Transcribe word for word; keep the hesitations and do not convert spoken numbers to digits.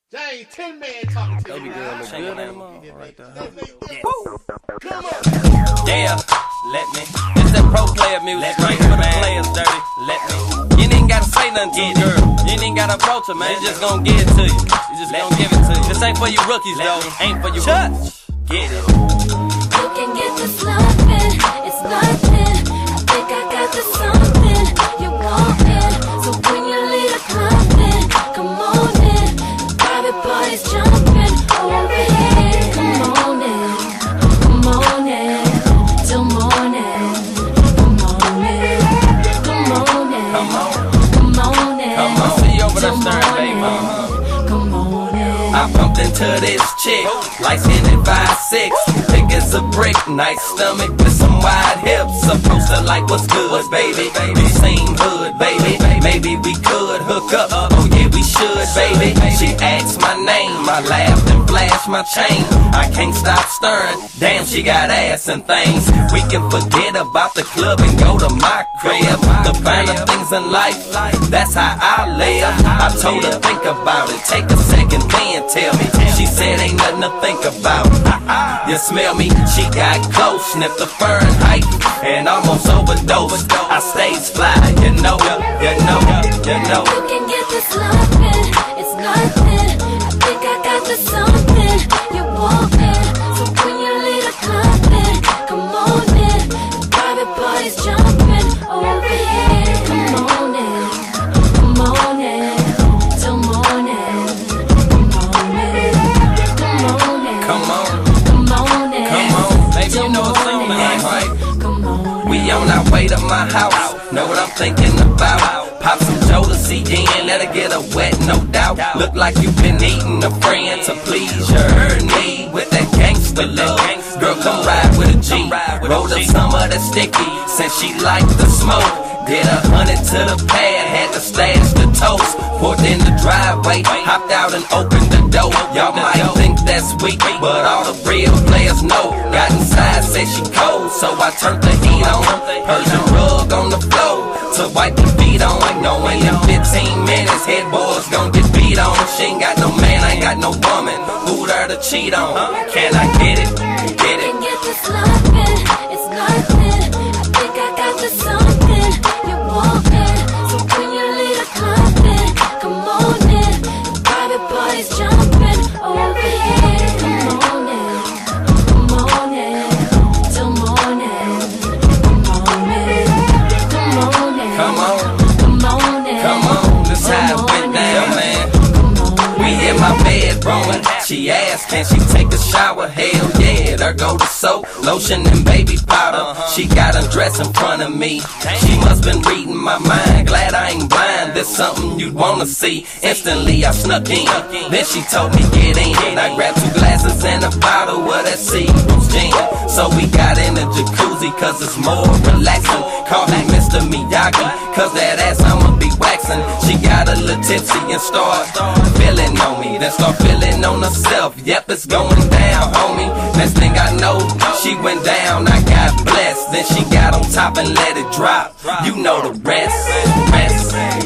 James, ten man talking to Baby you. girl look good man. anymore. Right there. Woo! Come on. Yeah, let me. It's that pro player music, straight for the players, dirty. Let me. You ain't even gotta say nothing to it, girl. You ain't even gotta approach her, man. It's just gonna give it to you. You just gonna give it to you. This ain't for you rookies, though. Ain't for you rookies. Get it. You can get the slumping, it's nothing. I think I got the something you want it. So when you leave the clubbing, come on in. Private parties jumping over here. Come on in, come on in, till morning. Come on in, come on in, Come on. come on in. Come on. See you over there, till stern, baby. morning. Come on in. I bumped into this chick, light skinned at five six, thick as a brick, nice stomach with some wide hips. A poster like what's good, baby. We seen hood, baby. Maybe we could hook up. Oh yeah, we should, baby. She asked my name, I laughed and flashed my chain. I can't stop stirring. Damn, she got ass and things. We can forget about the club and go to my crib. The finer things in life, that's how I live. I told her think about it, take a second, then tell me. She said ain't nothing to think about. You smell me? She got close, sniffed the Fahrenheit, and almost overdosed. I stayed fly, you know, you know, you know. You can get the slumping, it's nothing. I think I got the something you want it. So when you leave the clubbing, come on in. Private parties jumping over here. Come on in, come on in, till morning. Come on in, come on in, Come on, come on in, come on, baby, you know it's on tonight, right? come on in. We on our way to my house, know what I'm thinking about. Pop some Jodeci in, let her get her wet, no doubt. Look like you've been eating a friend to please your need with that gangster look. Girl, come ride with a G, rolled up some of that sticky, since she liked the smoke. Did a hundred to the pad, had to stash the toast. Pulled in the driveway, hopped out and opened the door. Y'all might think that's weak, but all the real players know. Got inside, said she cold, so I turned the heat on. Persian rug on the floor to wipe your feet on. Knowing in fifteen minutes, head boys gon' get beat on. She ain't got no man, I ain't got no woman. Who there to cheat on? Can I get it? Get You it? can get the slumping, it's nothing. I think I got the something you want it. So when you leave the clubbing, come on in. Private parties jumping over here. Come on in, come on in, till morning. Come on in, come on in, Come on, come on in, come on, this how it went down, man. come on We in my bedroom, she asked, can she take a shower? Hell yeah, there go the soap, lotion and baby powder. She got undressed in front of me. She must been reading my mind, glad I ain't blind. There's something you'd wanna see. Instantly I snuck in, then she told me get in. I grabbed two glasses and a bottle of that Seagram's gin. So we got in the jacuzzi cause it's more relaxing. Call me Mister Miyagi, cause that ass I'ma be waxing. She got a little tipsy and start feeling on me, then start feeling on herself. Yep, it's going down, homie. Next thing I know, she went down, I got blessed. Then she got on top and let it drop. You know the rest, rest.